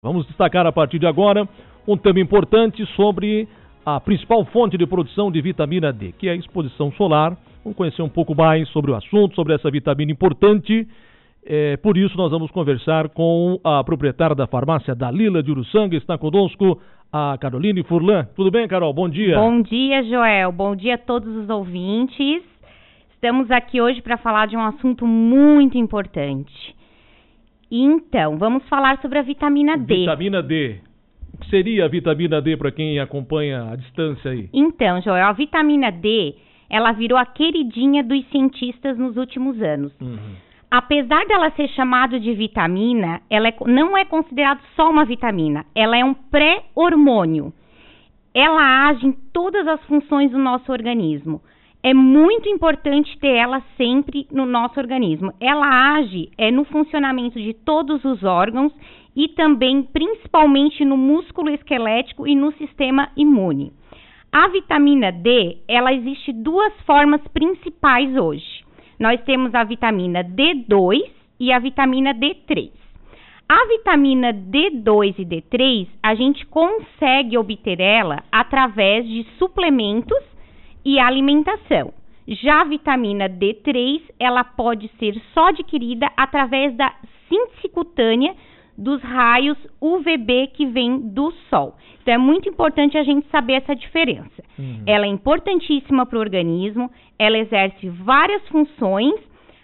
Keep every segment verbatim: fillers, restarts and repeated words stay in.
Vamos destacar a partir de agora um tema importante sobre a principal fonte de produção de vitamina D, que é a exposição solar. Vamos conhecer um pouco mais sobre o assunto, sobre essa vitamina importante. É, por isso nós vamos conversar com a proprietária da farmácia Dalila de Uruçanga. Está conosco a Caroline Furlan. Tudo bem, Carol? Bom dia. Bom dia, Joel. Bom dia a todos os ouvintes. Estamos aqui hoje para falar de um assunto muito importante. Então, vamos falar sobre a vitamina D. Vitamina D. O que seria a vitamina D para quem acompanha a distância aí? Então, Joel, a vitamina D, ela virou a queridinha dos cientistas nos últimos anos. Uhum. Apesar dela ser chamada de vitamina, ela é, não é considerada só uma vitamina. Ela é um pré-hormônio. Ela age em todas as funções do nosso organismo. É muito importante ter ela sempre no nosso organismo. Ela age é, no funcionamento de todos os órgãos e também, principalmente, no músculo esquelético e no sistema imune. A vitamina D, ela existe duas formas principais hoje. Nós temos a vitamina D dois e a vitamina D três. A vitamina D dois e D três, a gente consegue obter ela através de suplementos e alimentação. Já a vitamina D três, ela pode ser só adquirida através da síntese cutânea dos raios U V B que vem do sol. Então é muito importante a gente saber essa diferença. Uhum. Ela é importantíssima para o organismo, ela exerce várias funções,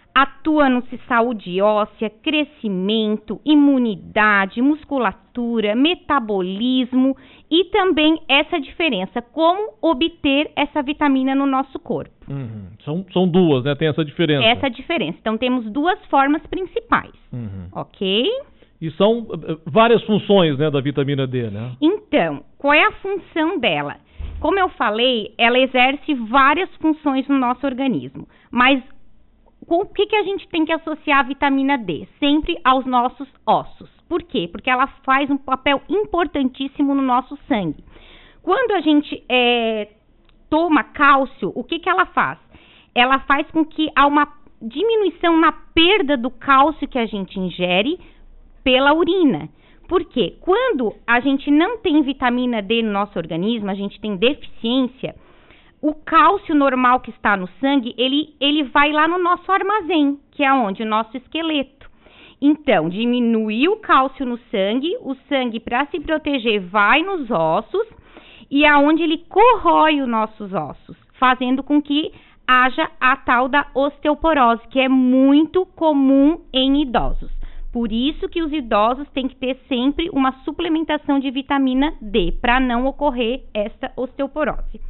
atua no saúde óssea, crescimento, imunidade, musculatura, metabolismo e também essa diferença, como obter essa vitamina no nosso corpo. Uhum. São, são duas, né? Tem essa diferença. Essa diferença. Então temos duas formas principais, uhum. Ok? E são uh, várias funções, né, da vitamina D, né? Então, qual é a função dela? Como eu falei, ela exerce várias funções no nosso organismo, mas com o que, que a gente tem que associar a vitamina D? Sempre aos nossos ossos. Por quê? Porque ela faz um papel importantíssimo no nosso sangue. Quando a gente é, toma cálcio, o que, que ela faz? Ela faz com que há uma diminuição na perda do cálcio que a gente ingere pela urina. Por quê? Quando a gente não tem vitamina D no nosso organismo, a gente tem deficiência, o cálcio normal que está no sangue, ele, ele vai lá no nosso armazém, que é onde? O nosso esqueleto. Então, diminui o cálcio no sangue, o sangue, para se proteger, vai nos ossos, e é onde ele corrói os nossos ossos, fazendo com que haja a tal da osteoporose, que é muito comum em idosos. Por isso que os idosos têm que ter sempre uma suplementação de vitamina D, para não ocorrer essa osteoporose.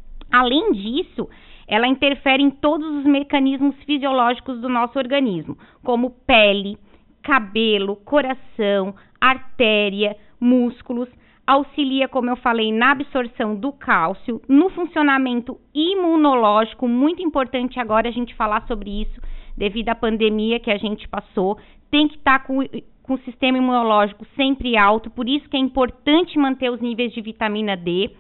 Além disso, ela interfere em todos os mecanismos fisiológicos do nosso organismo, como pele, cabelo, coração, artéria, músculos, auxilia, como eu falei, na absorção do cálcio, no funcionamento imunológico, muito importante agora a gente falar sobre isso, devido à pandemia que a gente passou, tem que estar com, com o sistema imunológico sempre alto, por isso que é importante manter os níveis de vitamina D.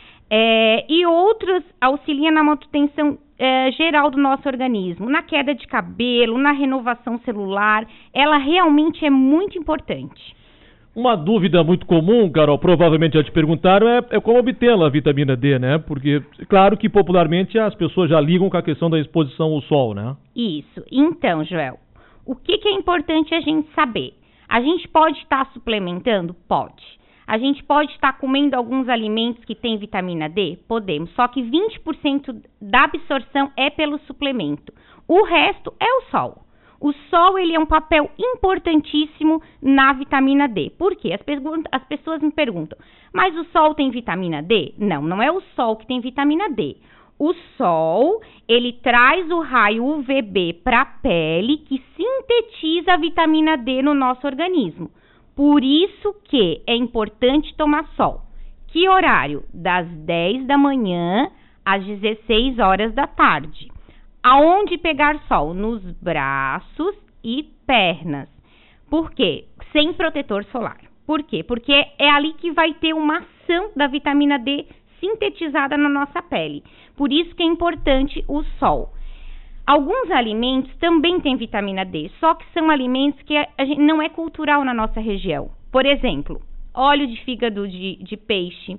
É, e outros auxiliam na manutenção é, geral do nosso organismo, na queda de cabelo, na renovação celular. Ela realmente é muito importante. Uma dúvida muito comum, Carol, provavelmente já te perguntaram, é, é como obtê-la, a vitamina D, né? Porque, claro que popularmente as pessoas já ligam com a questão da exposição ao sol, né? Isso. Então, Joel, o que, que é importante a gente saber? A gente pode estar suplementando? Pode. A gente pode estar comendo alguns alimentos que têm vitamina D? Podemos, só que vinte por cento da absorção é pelo suplemento. O resto é o sol. O sol, ele é um papel importantíssimo na vitamina D. Por quê? As, as pessoas me perguntam, mas o sol tem vitamina D? Não, não é o sol que tem vitamina D. O sol, ele traz o raio U V B para a pele que sintetiza a vitamina D no nosso organismo. Por isso que é importante tomar sol. Que horário? Das dez da manhã às dezesseis horas da tarde. Aonde pegar sol? Nos braços e pernas. Por quê? Sem protetor solar. Por quê? Porque é ali que vai ter uma ação da vitamina D sintetizada na nossa pele. Por isso que é importante o sol. Alguns alimentos também têm vitamina D, só que são alimentos que a gente não é cultural na nossa região. Por exemplo, óleo de fígado de, de peixe,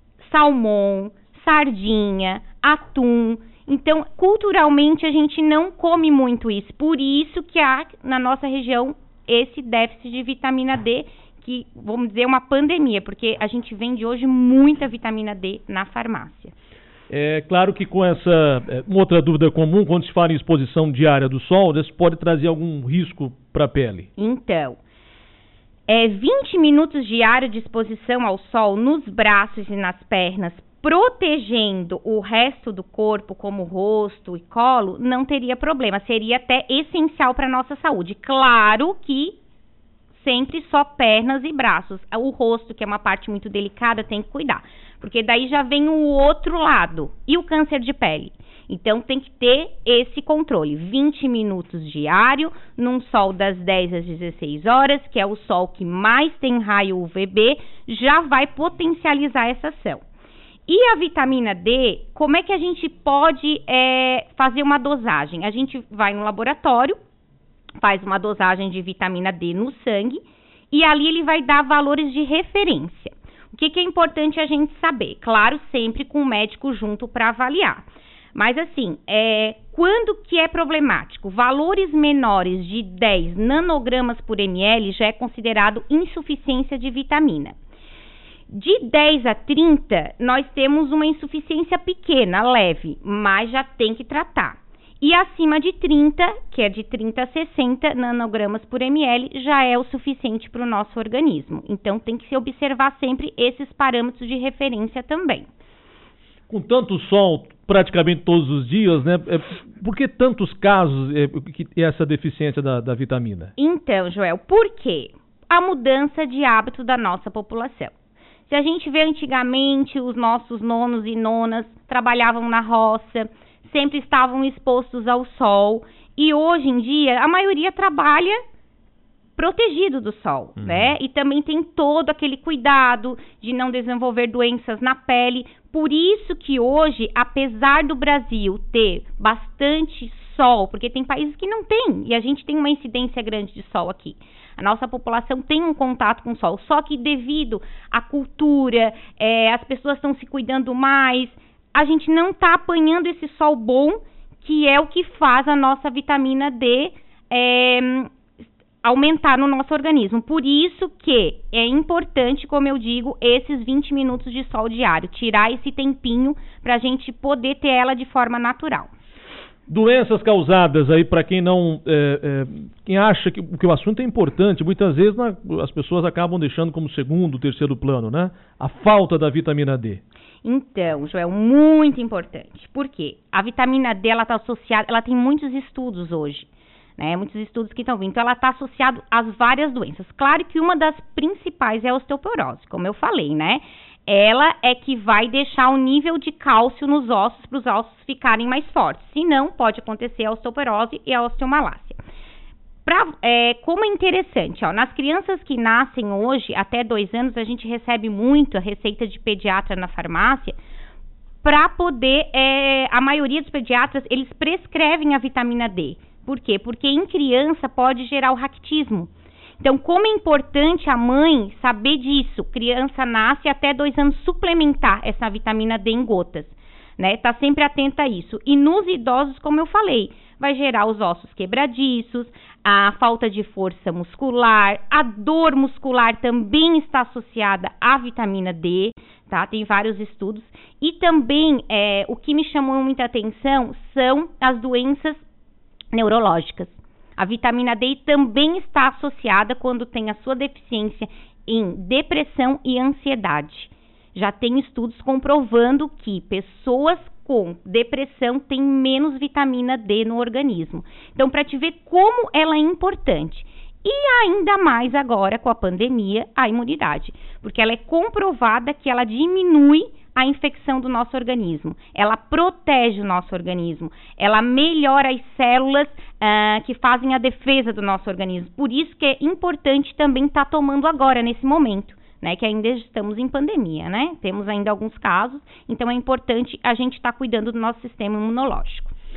salmão, sardinha, atum. Então, culturalmente, a gente não come muito isso. Por isso que há, na nossa região, esse déficit de vitamina D, que, vamos dizer, é uma pandemia, porque a gente vende hoje muita vitamina D na farmácia. É claro que com essa é, uma outra dúvida comum, quando se fala em exposição diária do sol, isso pode trazer algum risco para a pele? Então, é vinte minutos diários de exposição ao sol nos braços e nas pernas, protegendo o resto do corpo, como rosto e colo, não teria problema. Seria até essencial para a nossa saúde. Claro que sempre só pernas e braços. O rosto, que é uma parte muito delicada, tem que cuidar. Porque daí já vem o outro lado. E o câncer de pele? Então, tem que ter esse controle. vinte minutos diário, num sol das dez às dezesseis horas, que é o sol que mais tem raio U V B, já vai potencializar essa ação. E a vitamina D, como é que a gente pode é, fazer uma dosagem? A gente vai no laboratório, faz uma dosagem de vitamina D no sangue e ali ele vai dar valores de referência. O que, que é importante a gente saber? Claro, sempre com o médico junto para avaliar. Mas assim, é, quando que é problemático? Valores menores de dez nanogramas por ml já é considerado insuficiência de vitamina. De dez a trinta, nós temos uma insuficiência pequena, leve, mas já tem que tratar. E acima de trinta, que é de trinta a sessenta nanogramas por ml, já é o suficiente para o nosso organismo. Então, tem que se observar sempre esses parâmetros de referência também. Com tanto sol praticamente todos os dias, né? Por que tantos casos é, que essa deficiência da, da vitamina? Então, Joel, por quê? A mudança de hábito da nossa população. Se a gente vê antigamente, os nossos nonos e nonas trabalhavam na roça, sempre estavam expostos ao sol. E hoje em dia, a maioria trabalha protegido do sol, uhum. né? E também tem todo aquele cuidado de não desenvolver doenças na pele. Por isso que hoje, apesar do Brasil ter bastante sol, porque tem países que não tem, e a gente tem uma incidência grande de sol aqui. A nossa população tem um contato com o sol, só que devido à cultura, é, as pessoas estão se cuidando mais, a gente não está apanhando esse sol bom, que é o que faz a nossa vitamina D é, aumentar no nosso organismo. Por isso que é importante, como eu digo, esses vinte minutos de sol diário, tirar esse tempinho para a gente poder ter ela de forma natural. Doenças causadas aí, para quem não, é, é, quem acha que, que o assunto é importante, muitas vezes na, as pessoas acabam deixando como segundo, terceiro plano, né? A falta da vitamina D. Então, Joel, muito importante. Por quê? A vitamina D, ela está associada, ela tem muitos estudos hoje, né? Muitos estudos que estão vindo. Então, ela está associada às várias doenças. Claro que uma das principais é a osteoporose, como eu falei, né? Ela é que vai deixar o nível de cálcio nos ossos para os ossos ficarem mais fortes. Se não, pode acontecer a osteoporose e a osteomalácia. Pra, é, como é interessante, ó, nas crianças que nascem hoje, até dois anos, a gente recebe muito a receita de pediatra na farmácia para poder, é, a maioria dos pediatras, eles prescrevem a vitamina D. Por quê? Porque em criança pode gerar o raquitismo. Então, como é importante a mãe saber disso, criança nasce até dois anos, suplementar essa vitamina D em gotas, né? Tá sempre atenta a isso. E nos idosos, como eu falei, vai gerar os ossos quebradiços, a falta de força muscular, a dor muscular também está associada à vitamina D, tá? Tem vários estudos. E também, é, o que me chamou muita atenção são as doenças neurológicas. A vitamina D também está associada quando tem a sua deficiência em depressão e ansiedade. Já tem estudos comprovando que pessoas com depressão têm menos vitamina D no organismo. Então, para te ver como ela é importante. E ainda mais agora com a pandemia, a imunidade. Porque ela é comprovada que ela diminui a infecção do nosso organismo, ela protege o nosso organismo, ela melhora as células uh, que fazem a defesa do nosso organismo. Por isso que é importante também estar tá tomando agora, nesse momento, né, que ainda estamos em pandemia, né? Temos ainda alguns casos, então é importante a gente estar tá cuidando do nosso sistema imunológico.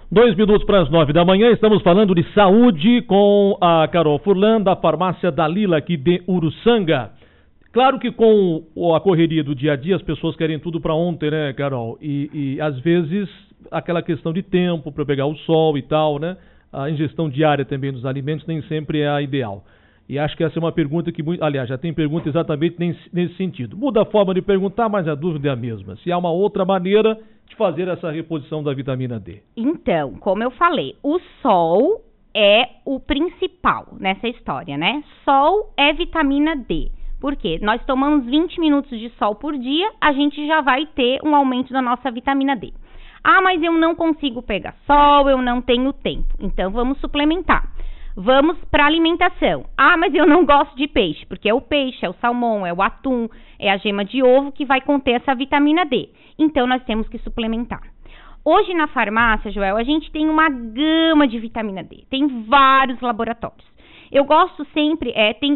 Dois minutos para as nove da manhã, estamos falando de saúde com a Carol Furlan, da farmácia Dalila aqui de Uruçanga. Claro que com a correria do dia a dia, as pessoas querem tudo para ontem, né, Carol? E, e às vezes aquela questão de tempo para pegar o sol e tal, né? A ingestão diária também dos alimentos nem sempre é a ideal. E acho que essa é uma pergunta que, aliás, já tem pergunta exatamente nesse, nesse sentido. Muda a forma de perguntar, mas a dúvida é a mesma. Se há uma outra maneira de fazer essa reposição da vitamina D. Então, como eu falei, o sol é o principal nessa história, né? Sol é vitamina D. Por quê? Nós tomamos vinte minutos de sol por dia, a gente já vai ter um aumento da nossa vitamina D. Ah, mas eu não consigo pegar sol, eu não tenho tempo. Então, vamos suplementar. Vamos para alimentação. Ah, mas eu não gosto de peixe, porque é o peixe, é o salmão, é o atum, é a gema de ovo que vai conter essa vitamina D. Então, nós temos que suplementar. Hoje na farmácia, Joel, a gente tem uma gama de vitamina D. Tem vários laboratórios. Eu gosto sempre, é, tem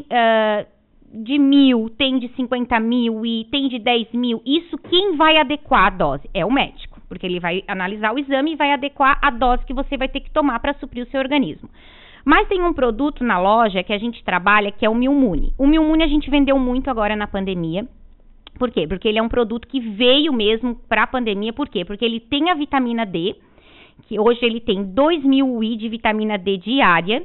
uh, de mil, tem de cinquenta mil e tem de dez mil. Isso quem vai adequar a dose é o médico, porque ele vai analisar o exame e vai adequar a dose que você vai ter que tomar para suprir o seu organismo. Mas tem um produto na loja que a gente trabalha que é o Milmune. O Milmune a gente vendeu muito agora na pandemia. Por quê? Porque ele é um produto que veio mesmo para a pandemia. Por quê? Porque ele tem a vitamina D, que hoje ele tem dois mil U I de vitamina D diária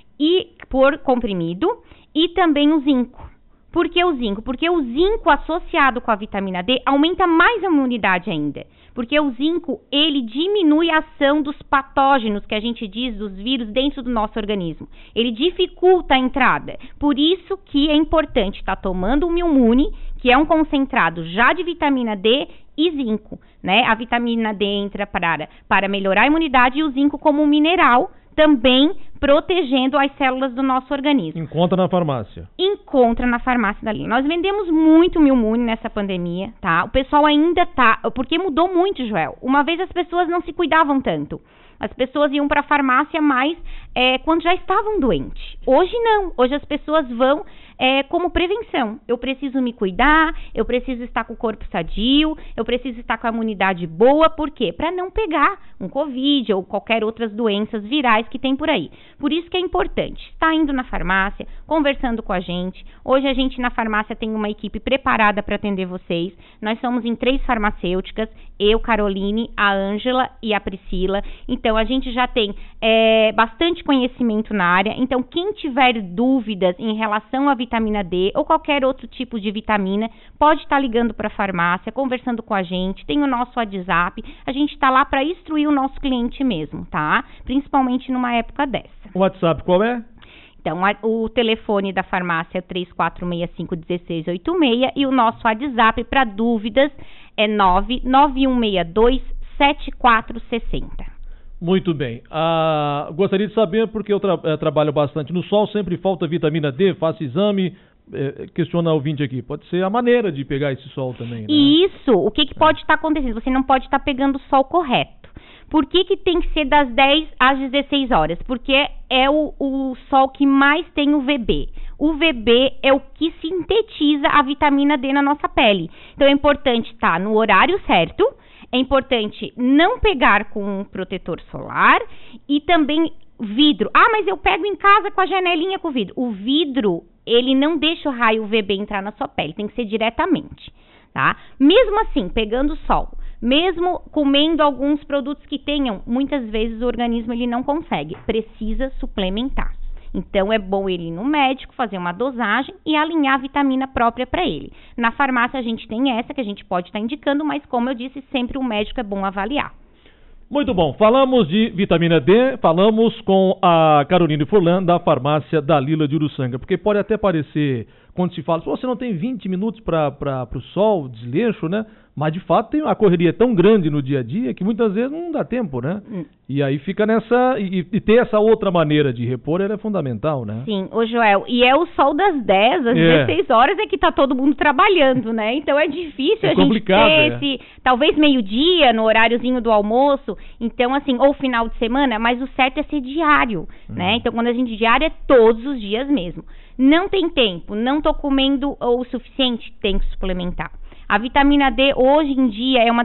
e por comprimido, e também o zinco. Por que o zinco? Porque o zinco associado com a vitamina D aumenta mais a imunidade ainda. Porque o zinco, ele diminui a ação dos patógenos, que a gente diz, dos vírus dentro do nosso organismo. Ele dificulta a entrada. Por isso que é importante estar tomando o Milmune, que é um concentrado já de vitamina D e zinco, né? A vitamina D entra para, para melhorar a imunidade e o zinco como um mineral, também protegendo as células do nosso organismo. Encontra na farmácia. Encontra na farmácia da linha. Nós vendemos muito Milmune nessa pandemia, tá? O pessoal ainda tá... Porque mudou muito, Joel. Uma vez as pessoas não se cuidavam tanto. As pessoas iam para a farmácia mais é, quando já estavam doentes. Hoje não. Hoje as pessoas vão é, como prevenção. Eu preciso me cuidar, eu preciso estar com o corpo sadio, eu preciso estar com a imunidade boa. Por quê? Para não pegar um Covid ou qualquer outras doenças virais que tem por aí. Por isso que é importante estar indo na farmácia, conversando com a gente. Hoje a gente na farmácia tem uma equipe preparada para atender vocês. Nós somos em três farmacêuticas, eu, Caroline, a Ângela e a Priscila. Então, a gente já tem é, bastante conhecimento na área. Então, quem tiver dúvidas em relação à vitamina D ou qualquer outro tipo de vitamina, pode estar ligando para a farmácia, conversando com a gente. Tem o nosso WhatsApp. A gente está lá para instruir o nosso cliente mesmo, tá? Principalmente numa época dessa. O WhatsApp qual é? Então, a, o telefone da farmácia é três quatro seis cinco um seis oito seis e o nosso WhatsApp para dúvidas é nove nove um seis dois sete quatro seis zero. Muito bem. Ah, gostaria de saber, porque eu tra- eh, trabalho bastante no sol, sempre falta vitamina D, faço exame, eh, questiona o ouvinte aqui. Pode ser a maneira de pegar esse sol também, né? Isso, o que, que pode estar acontecendo? Você não pode estar pegando o sol correto. Por que, que tem que ser das dez às dezesseis horas? Porque é o, o sol que mais tem o V B. O V B é o que sintetiza a vitamina D na nossa pele. Então é importante estar no horário certo, é importante não pegar com um protetor solar e também vidro. Ah, mas eu pego em casa com a janelinha com vidro. O vidro, ele não deixa o raio U V B entrar na sua pele, tem que ser diretamente, tá? Mesmo assim, pegando sol, mesmo comendo alguns produtos que tenham, muitas vezes o organismo ele não consegue, precisa suplementar. Então, é bom ele ir no médico, fazer uma dosagem e alinhar a vitamina própria para ele. Na farmácia, a gente tem essa que a gente pode estar indicando, mas como eu disse, sempre o médico é bom avaliar. Muito bom. Falamos de vitamina D, falamos com a Caroline Furlan, da farmácia Dalila de Uruçanga, porque pode até parecer, quando se fala, você não tem vinte minutos para o sol, desleixo, né? Mas, de fato, tem uma correria tão grande no dia a dia que muitas vezes não dá tempo, né? Hum. E aí fica nessa... E, e ter essa outra maneira de repor é fundamental, né? Sim, ô Joel, e é o sol das dez às é. dezesseis horas é que tá todo mundo trabalhando, né? Então é difícil é a gente ter é. esse... Talvez meio-dia, no horáriozinho do almoço. Então, assim, ou final de semana, mas o certo é ser diário, hum. né? Então, quando a gente diário é todos os dias mesmo. Não tem tempo, não tô comendo o suficiente, tem que suplementar. A vitamina D, hoje em dia, é uma das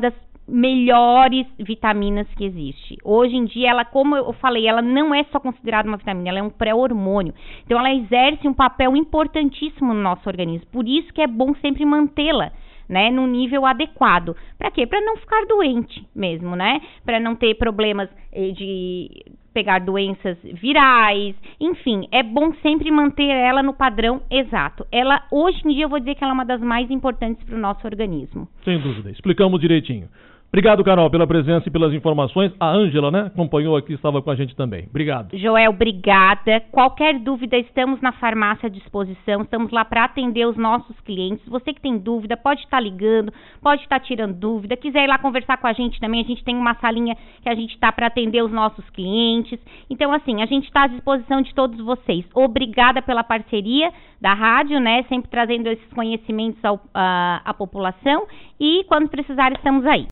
melhores vitaminas que existe. Hoje em dia, ela, como eu falei, ela não é só considerada uma vitamina, ela é um pré-hormônio. Então, ela exerce um papel importantíssimo no nosso organismo. Por isso que é bom sempre mantê-la, né, no nível adequado. Para quê? Para não ficar doente mesmo, né? Para não ter problemas de pegar doenças virais, enfim, é bom sempre manter ela no padrão exato. Ela, hoje em dia, eu vou dizer que ela é uma das mais importantes para o nosso organismo. Sem dúvida, explicamos direitinho. Obrigado, Carol, pela presença e pelas informações. A Ângela, né, acompanhou aqui, estava com a gente também. Obrigado. Joel, obrigada. Qualquer dúvida, estamos na farmácia à disposição. Estamos lá para atender os nossos clientes. Você que tem dúvida, pode estar ligando, pode estar tirando dúvida. Quiser ir lá conversar com a gente também, a gente tem uma salinha que a gente está para atender os nossos clientes. Então, assim, a gente está à disposição de todos vocês. Obrigada pela parceria da rádio, né, sempre trazendo esses conhecimentos ao, a, à população. E quando precisar, estamos aí.